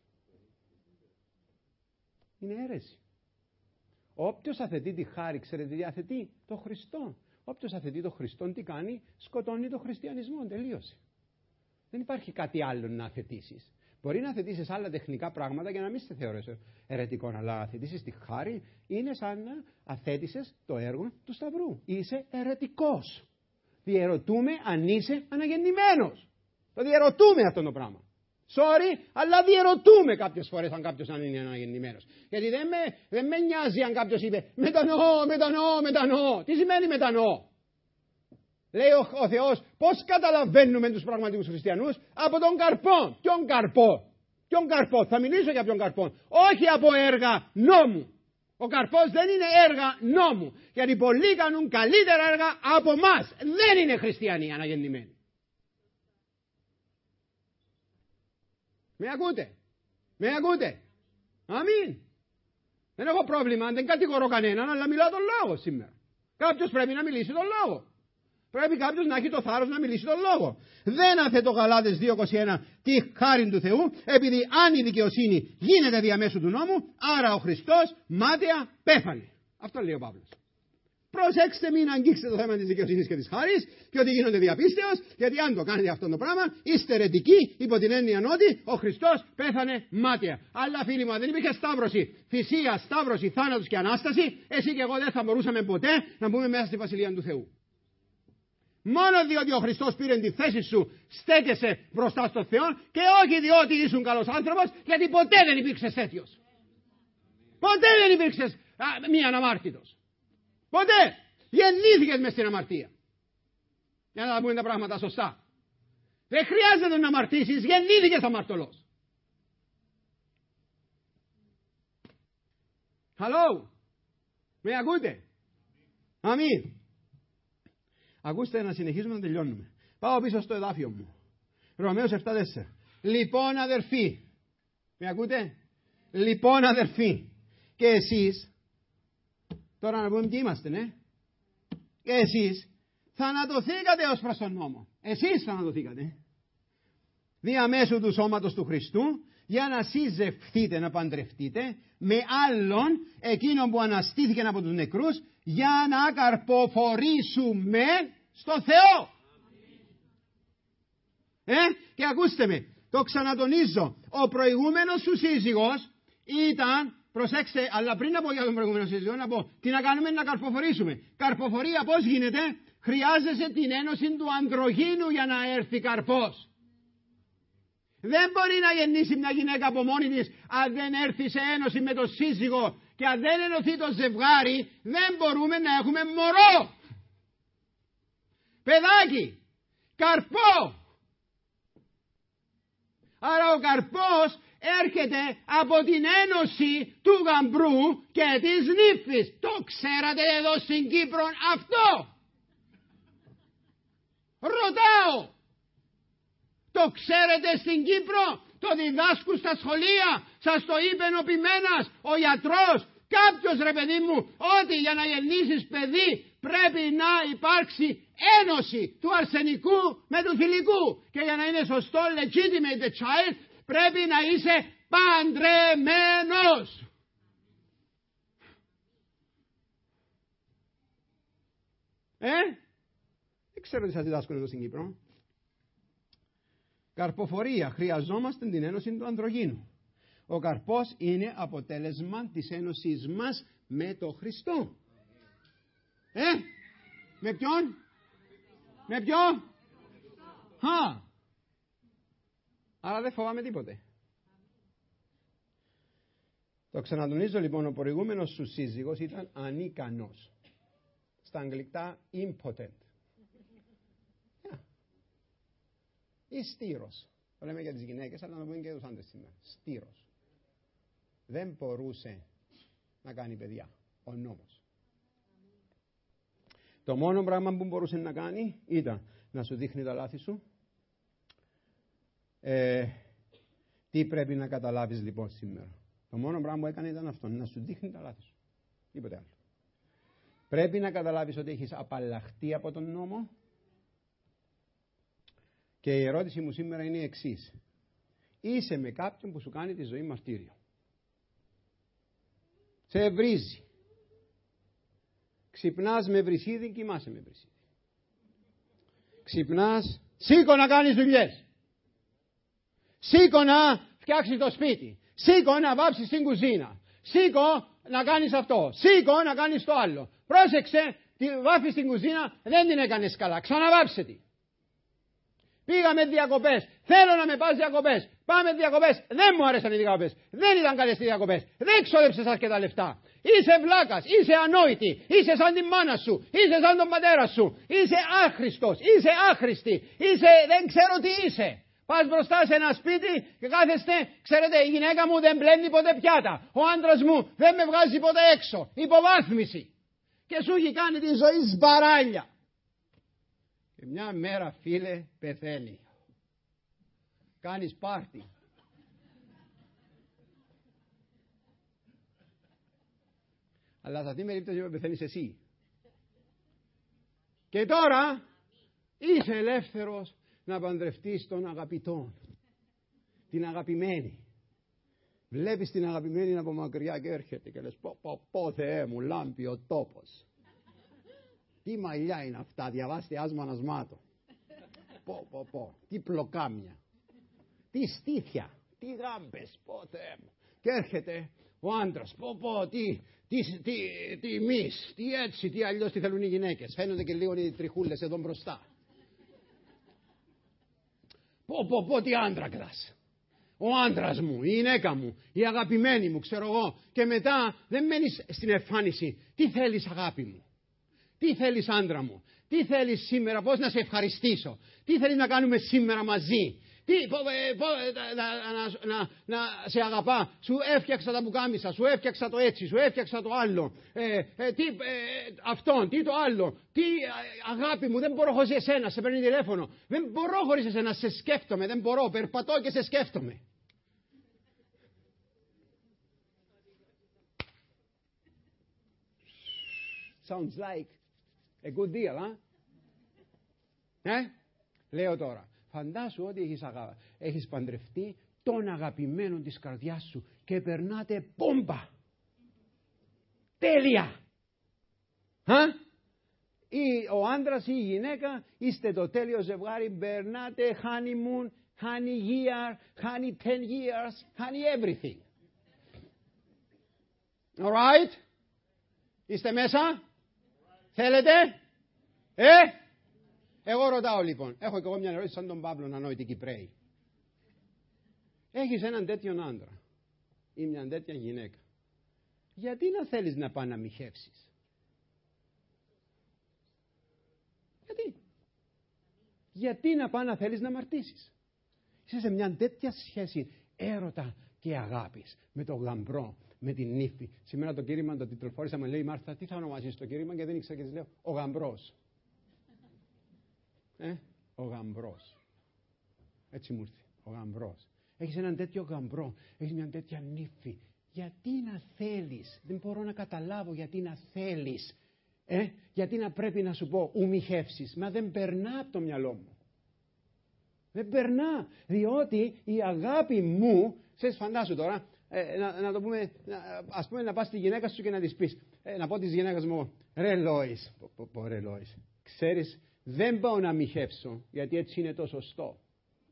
Είναι αίρεση. Όποιος αθετεί τη χάρη, ξέρετε τι αθετεί? Το Χριστό. Όποιος αθετεί το Χριστό, τι κάνει? Σκοτώνει το χριστιανισμό, τελείωσε. Δεν υπάρχει κάτι άλλο να αθετήσεις. Μπορεί να αθετήσεις άλλα τεχνικά πράγματα για να μην σε θεωρείς αιρετικό, αλλά αθετήσεις τη χάρη είναι σαν να αθέτησες το έργο του Σταυρού. Είσαι αιρετικός. Διερωτούμε αν είσαι αναγεννημένος. Το διερωτούμε αυτό το πράγμα. Sorry, αλλά διερωτούμε κάποιες φορές αν κάποιος αν είναι αναγεννημένος. Γιατί δεν με, δεν με νοιάζει αν κάποιος είπε μετανοώ, μετανοώ, μετανοώ. Τι σημαίνει μετανοώ? Λέει ο, ο Θεός, πώς καταλαβαίνουμε τους πραγματικούς χριστιανούς? Από τον καρπό. Ποιον καρπό? Ποιον καρπό? Θα μιλήσω για ποιον καρπό. Όχι από έργα νόμου. Ο καρπός δεν είναι έργα νόμου. Γιατί πολλοί κάνουν καλύτερα έργα από μας. Δεν είναι χριστιανοί αναγεννημένοι. Με ακούτε? Με ακούτε? Αμήν. Δεν έχω πρόβλημα, δεν κατηγορώ κανέναν, αλλά μιλάω τον λόγο σήμερα. Κάποιος πρέπει να μιλήσει τον λόγο. Πρέπει κάποιος να έχει το θάρρος να μιλήσει τον λόγο. Δεν αθέτω Γαλάτες δύο είκοσι ένα τη χάριν του Θεού, επειδή αν η δικαιοσύνη γίνεται διαμέσου του νόμου, άρα ο Χριστός μάταια πέθανε. Αυτό λέει ο Παύλος. Προσέξτε, μην αγγίξετε το θέμα της δικαιοσύνης και της χάρης και ότι γίνονται διαπίστεως, γιατί αν το κάνετε αυτό το πράγμα, είστε αιρετικοί υπό την έννοια ότι ο Χριστός πέθανε μάταια. Αλλά φίλοι μου, αν δεν υπήρχε σταύρωση, θυσία, σταύρωση, θάνατος και ανάσταση, εσύ και εγώ δεν θα μπορούσαμε ποτέ να μπούμε μέσα στη Βασιλεία του Θεού. Μόνο διότι ο Χριστός πήρε τη θέση σου, στέκεσαι μπροστά στο Θεό και όχι διότι ήσουν καλός άνθρωπος, γιατί ποτέ δεν υπήρξες τέτοιος. Ποτέ δεν υπήρξες α, μη αναμάρτητος. Ποτέ. Γεννήθηκες μες στην αμαρτία. Για να τα πούμε τα πράγματα σωστά. Δεν χρειάζεται να αμαρτήσεις, γεννήθηκες αμαρτωλός. Hello. Με ακούτε? Αμήν. Ακούστε, να συνεχίσουμε να τελειώνουμε. Πάω πίσω στο εδάφιο μου. Ρωμαίος επτά τέσσερα. Λοιπόν αδερφοί. Με ακούτε? Λοιπόν αδερφοί. Και εσείς. Τώρα να πούμε τι είμαστε, ναι. Και εσείς θανατωθήκατε ως προς τον νόμο. Εσείς θανατωθήκατε. Διαμέσου του σώματος του Χριστού, για να συζευθείτε, να παντρευτείτε με άλλον εκείνον που αναστήθηκε από τους νεκρούς, για να καρποφορήσουμε στο Θεό. Ε, και ακούστε με, το ξανατονίζω, ο προηγούμενος σου σύζυγος ήταν, προσέξτε, αλλά πριν να πω για τον προηγούμενο σύζυγο, να πω τι να κάνουμε, να καρποφορήσουμε. Καρποφορία πώς γίνεται? Χρειάζεσαι την ένωση του ανδρογίνου για να έρθει καρπός. Δεν μπορεί να γεννήσει μια γυναίκα από μόνη της αν δεν έρθει σε ένωση με τον σύζυγο και αν δεν ενωθεί το ζευγάρι, δεν μπορούμε να έχουμε μωρό. Παιδάκι, καρπό. Άρα ο καρπός έρχεται από την ένωση του γαμπρού και της νύφης. Το ξέρατε εδώ στην Κύπρο αυτό? Ρωτάω. Το ξέρετε στην Κύπρο? Το διδάσκουν στα σχολεία? Σας το είπε ο ποιμένας, ο γιατρός, κάποιος ρε παιδί μου, ότι για να γεννήσεις παιδί πρέπει να υπάρξει ένωση του αρσενικού με του θηλυκού. Και για να είναι σωστό legitimate child πρέπει να είσαι παντρεμένος. Ε, δεν ξέρω τι σας διδάσκουν εδώ στην Κύπρο. Καρποφορία. Χρειαζόμαστε την ένωση του ανδρογίνου. Ο καρπός είναι αποτέλεσμα της ένωσης μας με τον Χριστό. Ε, με ποιον? Με ποιον? Χα. Άρα δεν φοβάμαι τίποτε. Το ξανατονίζω λοιπόν, ο προηγούμενος σου σύζυγος ήταν ανίκανος. Στα αγγλικά impotent. Ή στήρος. Το λέμε για τις γυναίκες, αλλά να το πούμε και για τους άντρες σήμερα. Στήρος. Δεν μπορούσε να κάνει παιδιά. Ο νόμος. Το μόνο πράγμα που μπορούσε να κάνει ήταν να σου δείχνει τα λάθη σου. Ε, τι πρέπει να καταλάβεις λοιπόν σήμερα? Το μόνο πράγμα που έκανε ήταν αυτό, να σου δείχνει τα λάθη σου. Τίποτε άλλο. Πρέπει να καταλάβεις ότι έχεις απαλλαχτεί από τον νόμο. Και η ερώτηση μου σήμερα είναι η εξής. Είσαι με κάποιον που σου κάνει τη ζωή μαρτύριο. Σε βρίζει. Ξυπνάς με βρυσίδι, κοιμάσαι με βρυσίδι. Ξυπνάς, σήκω να κάνεις δουλειές. Σήκω να φτιάξεις το σπίτι. Σήκω να βάψεις την κουζίνα. Σήκω να κάνεις αυτό. Σήκω να κάνεις το άλλο. Πρόσεξε, τη βάφεις την κουζίνα, δεν την έκανες καλά. Ξαναβάψε τη. Πήγαμε διακοπές. Θέλω να με πας διακοπές. Πάμε διακοπές. Δεν μου άρεσαν οι διακοπές. Δεν ήταν καλές οι διακοπές. Δεν ξόδεψες αρκετά λεφτά. Είσαι βλάκας. Είσαι ανόητη. Είσαι σαν τη μάνα σου. Είσαι σαν τον πατέρα σου. Είσαι άχρηστος. Είσαι άχρηστη. Είσαι δεν ξέρω τι είσαι. Πας μπροστά σε ένα σπίτι και κάθεστε. Ξέρετε, η γυναίκα μου δεν μπλένει ποτέ πιάτα. Ο άντρας μου δεν με βγάζει ποτέ έξω. Υποβάθμιση. Και σου έχει κάνει τη ζωή σμπαράλια. Και μια μέρα, φίλε, πεθαίνει. Κάνεις πάρτι. Αλλά σε αυτή την περίπτωση πεθαίνεις εσύ. Και τώρα είσαι ελεύθερος να παντρευτείς τον αγαπητό, την αγαπημένη. Βλέπεις την αγαπημένη από μακριά και έρχεται και λες πω πω πω Θεέ μου, λάμπει ο τόπος. Τι μαλλιά είναι αυτά, διαβάστε άσμα ανασμάτω. Πω πω πω, τι πλοκάμια, τι στήθια, τι γάμπες, πω Θεέ μου. Και έρχεται ο άντρας, πω πω, τι, τι, τι, τι μυς, τι έτσι, τι αλλιώς, τι θέλουν οι γυναίκες. Φαίνονται και λίγο οι τριχούλες εδώ μπροστά. Πω πω πω, τι άντρακλας. Ο άντρας μου, η γυναίκα μου, η αγαπημένη μου, ξέρω εγώ. Και μετά δεν μένεις στην εμφάνιση. Τι θέλεις αγάπη μου, τι θέλεις άντρα μου, τι θέλεις σήμερα, πώς να σε ευχαριστήσω, τι θέλεις να κάνουμε σήμερα μαζί. Τι, πο, πο, να, να, να, να σε αγαπά, σου έφτιαξα τα πουκάμισα, σου έφτιαξα το έτσι, σου έφτιαξα το άλλο, ε, ε, τι, ε, αυτόν, τι το άλλο, τι αγάπη μου, δεν μπορώ χωρίς εσένα, σε παίρνει τηλέφωνο, δεν μπορώ χωρίς εσένα, σε σκέφτομαι, δεν μπορώ, περπατώ και σε σκέφτομαι. Sounds like a good deal, huh? Ε, λέω τώρα. Φαντάσου ότι έχεις, αγα... έχεις παντρευτεί τον αγαπημένο της καρδιάς σου και περνάτε πόμπα. Τέλεια. Α? Ή ο άντρας ή η γυναίκα είστε το τέλειο ζευγάρι, περνάτε honeymoon, honey year, honey ten years, honey everything. Alright? Είστε μέσα? Θέλετε? Ε? Εγώ ρωτάω λοιπόν, έχω και εγώ μια ερώτηση σαν τον Παύλο ανόητη Κυπραίοι. Έχεις έναν τέτοιον άντρα ή μια τέτοια γυναίκα. Γιατί να θέλεις να πάει να μοιχεύσεις? Γιατί? Γιατί να πάει να θέλεις να αμαρτήσεις? Είσαι σε μια τέτοια σχέση έρωτα και αγάπης με τον γαμπρό, με την νύφη. Σήμερα το κήρυγμα το τιτλοφόρησα, μου λέει η Μάρθα, τι θα ονομάσεις το κήρυγμα, και δεν ήξερα και της λέω, ο γαμπρός. Ε, ο γαμπρός. Έτσι μου ήρθε, ο γαμπρός. Έχεις έναν τέτοιο γαμπρό, έχεις μια τέτοια νύφη. Γιατί να θέλεις? Δεν μπορώ να καταλάβω γιατί να θέλεις. Ε, γιατί να πρέπει να σου πω ουμιχεύσεις? Μα δεν περνά από το μυαλό μου. Δεν περνά. Διότι η αγάπη μου, ξέρεις, φαντάσου τώρα, ε, να, να το πούμε, να, ας πούμε να πας στη γυναίκα σου και να της πεις, ε, να πω της γυναίκας μου, ρε Λόης, πω, πω, πω, ρε Λόης, ξέρεις, δεν πάω να μοιχεύσω, γιατί έτσι είναι το σωστό.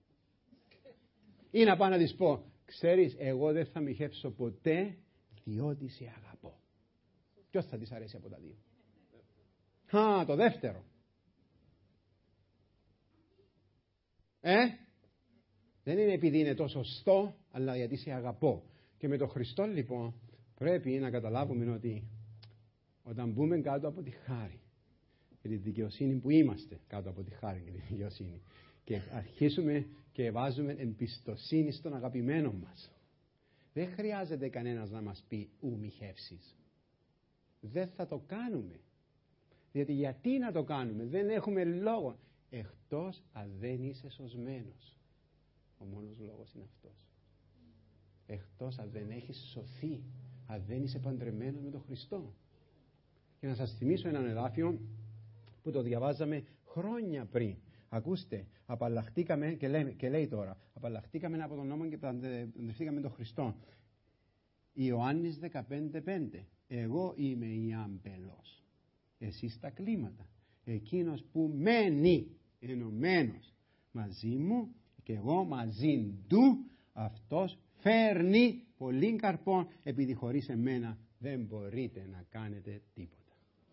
Ή να πάω να της πω, ξέρεις, εγώ δεν θα μοιχεύσω ποτέ, διότι σε αγαπώ. Ποιος θα της αρέσει από τα δύο? Α, το δεύτερο. Ε, δεν είναι επειδή είναι το σωστό, αλλά γιατί σε αγαπώ. Και με τον Χριστό λοιπόν πρέπει να καταλάβουμε ότι όταν μπούμε κάτω από τη χάρη και τη δικαιοσύνη που είμαστε, κάτω από τη χάρη και τη δικαιοσύνη, και αρχίσουμε και βάζουμε εμπιστοσύνη στον αγαπημένο μας, δεν χρειάζεται κανένας να μας πει ου μοιχεύσεις. Δεν θα το κάνουμε. Διότι γιατί να το κάνουμε? Δεν έχουμε λόγο. Εκτός αν δεν είσαι σωσμένος. Ο μόνος λόγος είναι αυτός. Εκτός αν δεν έχεις σωθεί, αν δεν είσαι παντρεμένος με τον Χριστό. Και να σας θυμίσω έναν εδάφιο που το διαβάζαμε χρόνια πριν. Ακούστε, απαλλαχτήκαμε και, λέμε, και λέει τώρα, απαλλαχτήκαμε από τον νόμο και παντρευτήκαμε τον Χριστό. Ιωάννης δεκαπέντε πέντε. Εγώ είμαι η άμπελος, εσείς τα κλίματα. Εκείνος που μένει ενωμένος μαζί μου και εγώ μαζί του, αυτός φέρνει πολύ καρπόν, επειδή χωρίς εμένα δεν μπορείτε να κάνετε τίποτα.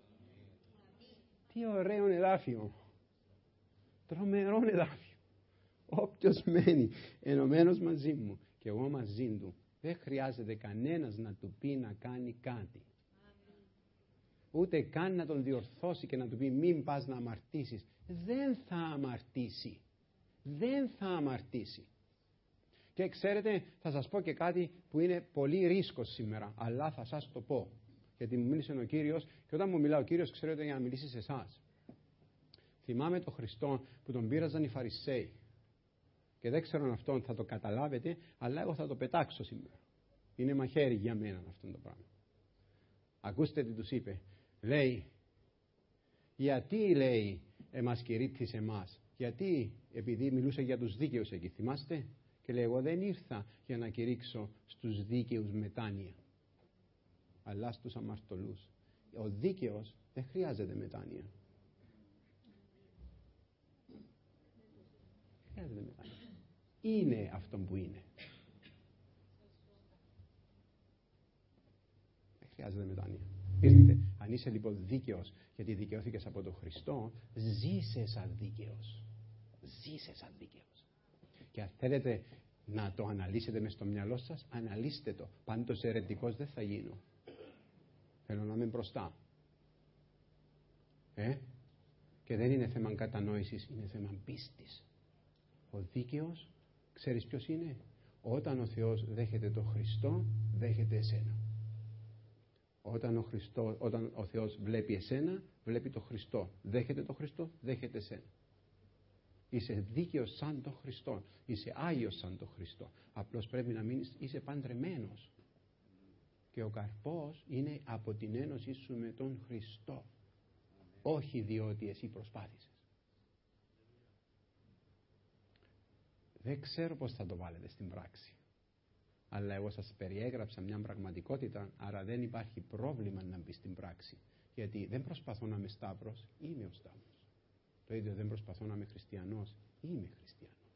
Τι ωραίο εδάφιο. Τρομερό εδάφιο. Όποιος μένει ενωμένος μαζί μου και εγώ μαζί του, δεν χρειάζεται κανένας να του πει να κάνει κάτι. Ούτε καν να τον διορθώσει και να του πει μην πας να αμαρτήσεις. Δεν θα αμαρτήσει. Δεν θα αμαρτήσει. Και ξέρετε, θα σας πω και κάτι που είναι πολύ ρίσκος σήμερα, αλλά θα σας το πω. Γιατί μου μίλησε ο Κύριος, και όταν μου μιλά ο Κύριος, ξέρετε, για να μιλήσει σε εσάς. Θυμάμαι τον Χριστό που τον πείραζαν οι Φαρισαίοι. Και δεν ξέρω αν αυτόν θα το καταλάβετε, αλλά εγώ θα το πετάξω σήμερα. Είναι μαχαίρι για μένα αυτό το πράγμα. Ακούστε τι τους είπε. Λέει, γιατί λέει εμάς κηρύττεις εμάς. Γιατί, επειδή μιλούσε για τους δίκαιους εκεί, θυμάστε. Και λέει, εγώ δεν ήρθα για να κηρύξω στους δίκαιους μετάνοια, αλλά στους αμαρτωλούς. Ο δίκαιος δεν χρειάζεται μετάνοια. Χρειάζεται μετάνοια. Είναι αυτό που είναι. Δεν χρειάζεται μετάνοια. Ήρθε. Αν είσαι λοιπόν δίκαιος, γιατί δικαιώθηκες από τον Χριστό, ζήσε σαν δίκαιος. Ζήσε σαν δίκαιος. Και αν θέλετε να το αναλύσετε μες στο μυαλό σας, αναλύστε το. Πάντως αιρετικός δεν θα γίνω. Θέλω να είμαι μπροστά. Ε? Και δεν είναι θέμα κατανόησης, είναι θέμα πίστης. Ο δίκαιος, ξέρεις ποιος είναι? Όταν ο Θεός δέχεται τον Χριστό, δέχεται εσένα. Όταν ο, Χριστό, όταν ο Θεός βλέπει εσένα, βλέπει τον Χριστό. Δέχεται τον Χριστό, δέχεται εσένα. Είσαι δίκαιος σαν τον Χριστό. Είσαι άγιος σαν τον Χριστό. Απλώς πρέπει να μείνεις, είσαι παντρεμένος. Και ο καρπός είναι από την ένωσή σου με τον Χριστό. Όχι διότι εσύ προσπάθησες. Δεν ξέρω πώς θα το βάλετε στην πράξη. Αλλά εγώ σας περιέγραψα μια πραγματικότητα, άρα δεν υπάρχει πρόβλημα να μπει στην πράξη. Γιατί δεν προσπαθώ να είμαι Σταύρος, είμαι ο Σταύρος. Το ίδιο δεν προσπαθώ να είμαι χριστιανός, είμαι χριστιανός.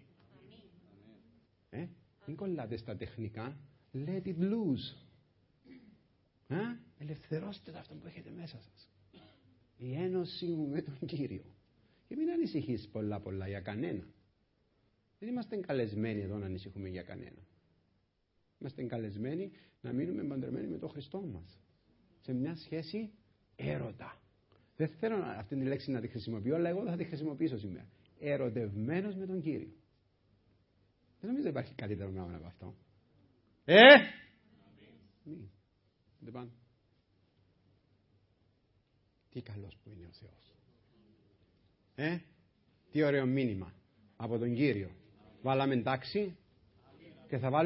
Ε, μην κολλάτε στα τεχνικά, let it loose. Ε, ελευθερώστε αυτό που έχετε μέσα σας. Η ένωση μου με τον Κύριο. Και μην ανησυχείς πολλά πολλά για κανένα. Δεν είμαστε καλεσμένοι εδώ να ανησυχούμε για κανένα. Είμαστε καλεσμένοι να μείνουμε παντρεμένοι με τον Χριστό μας. Σε μια σχέση έρωτα. Δεν θέλω αυτή τη λέξη να τη χρησιμοποιώ, αλλά εγώ θα τη χρησιμοποιήσω σήμερα. Ερωτευμένος με τον Κύριο. Δεν νομίζω υπάρχει καλύτερο πράγμα από αυτό. Ε! Μη. Δεν πάνε. Τι καλός που είναι ο Θεός. Ε! Τι ωραίο μήνυμα από τον Κύριο. Βάλαμε τάξη και θα βάλουμε